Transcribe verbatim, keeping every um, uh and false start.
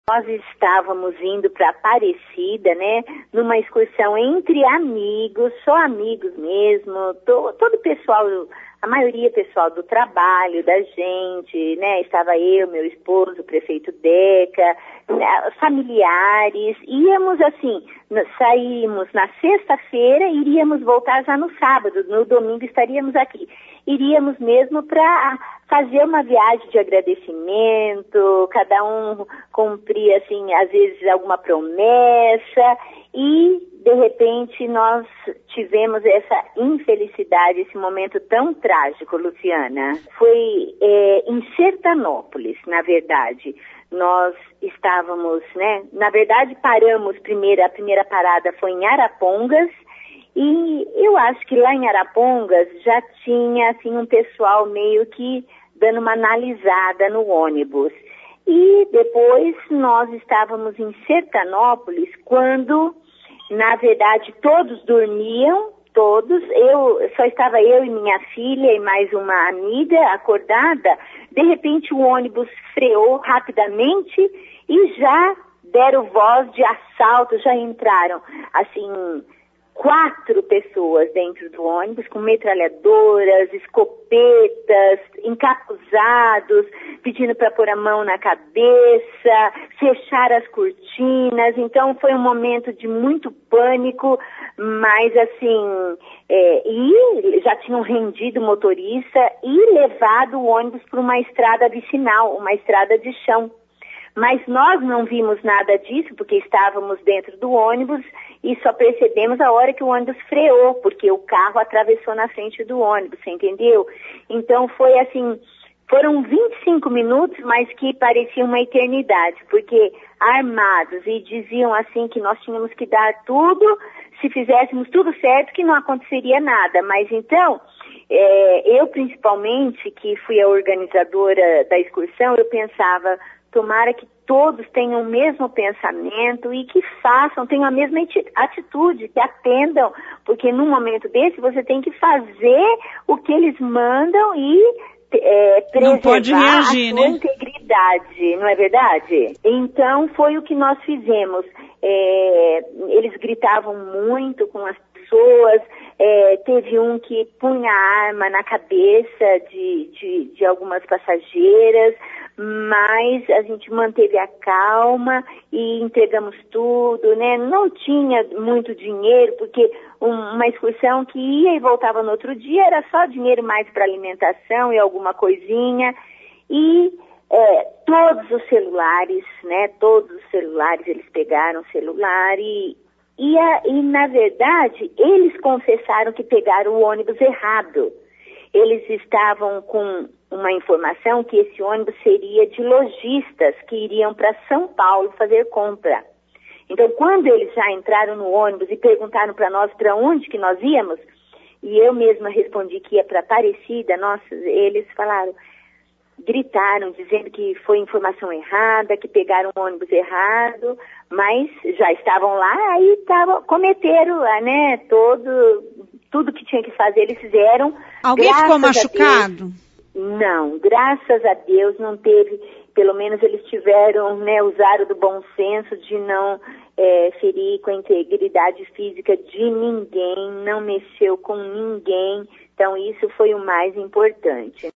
Nós estávamos indo para Aparecida, né, numa excursão entre amigos, só amigos mesmo, to, todo o pessoal, a maioria pessoal do trabalho, da gente, né, estava eu, meu esposo, o prefeito Deca, né, familiares, íamos assim, saímos na sexta-feira e iríamos voltar já no sábado, no domingo estaríamos aqui. Iríamos mesmo para fazer uma viagem de agradecimento, cada um cumpria, assim, às vezes alguma promessa e, de repente, nós tivemos essa infelicidade, esse momento tão trágico, Luciana. Foi é, em Sertanópolis, na verdade. Nós estávamos, né, na verdade paramos primeiro, a primeira parada foi em Arapongas, e eu acho que lá em Arapongas já tinha, assim, um pessoal meio que dando uma analisada no ônibus. E depois nós estávamos em Sertanópolis quando, na verdade, todos dormiam, todos. Eu, só estava eu e minha filha e mais uma amiga acordada. De repente o ônibus freou rapidamente e já deram voz de assalto, já entraram, assim, quatro pessoas dentro do ônibus com metralhadoras, escopetas, encapuzados, pedindo para pôr a mão na cabeça, fechar as cortinas. Então foi um momento de muito pânico, mas assim, é, e já tinham rendido o motorista e levado o ônibus para uma estrada vicinal, uma estrada de chão. Mas nós não vimos nada disso, porque estávamos dentro do ônibus e só percebemos a hora que o ônibus freou, porque o carro atravessou na frente do ônibus, você entendeu? Então foi assim, foram vinte e cinco minutos, mas que parecia uma eternidade, porque armados e diziam assim que nós tínhamos que dar tudo, se fizéssemos tudo certo, que não aconteceria nada. Mas então, é, eu principalmente, que fui a organizadora da excursão, eu pensava, tomara que todos tenham o mesmo pensamento e que façam, tenham a mesma atitude, que atendam, porque num momento desse você tem que fazer o que eles mandam e é, preservar não pode reagir, a sua, né, integridade, não é verdade? Então foi o que nós fizemos. É, eles gritavam muito com as pessoas, é, teve um que punha a arma na cabeça de, de, de algumas passageiras, mas a gente manteve a calma e entregamos tudo, né? Não tinha muito dinheiro, porque uma excursão que ia e voltava no outro dia era só dinheiro mais para alimentação e alguma coisinha. E é, todos os celulares, né? Todos os celulares, eles pegaram o celular e, e, a, e, na verdade, eles confessaram que pegaram o ônibus errado. Eles estavam com uma informação que esse ônibus seria de lojistas que iriam para São Paulo fazer compra. Então, quando eles já entraram no ônibus e perguntaram para nós para onde que nós íamos, e eu mesma respondi que ia para Aparecida, nossa, eles falaram, gritaram, dizendo que foi informação errada, que pegaram o ônibus errado, mas já estavam lá e tavam, cometeram, né, todo, tudo que tinha que fazer, eles fizeram. Alguém ficou machucado? Não, graças a Deus não teve, pelo menos eles tiveram, né, usaram do bom senso de não é, ferir com a integridade física de ninguém, não mexeu com ninguém, então isso foi o mais importante.